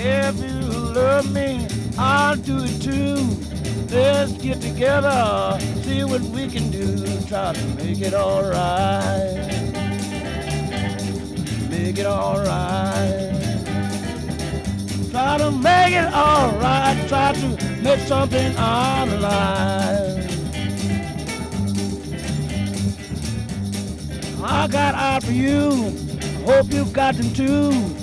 If you love me, I'll do it too. Let's get together, see what we can do. Try to make it alright. Make it alright. Try to make it alright. Try to make something out of life. I got eyes for you. Hope you got them too.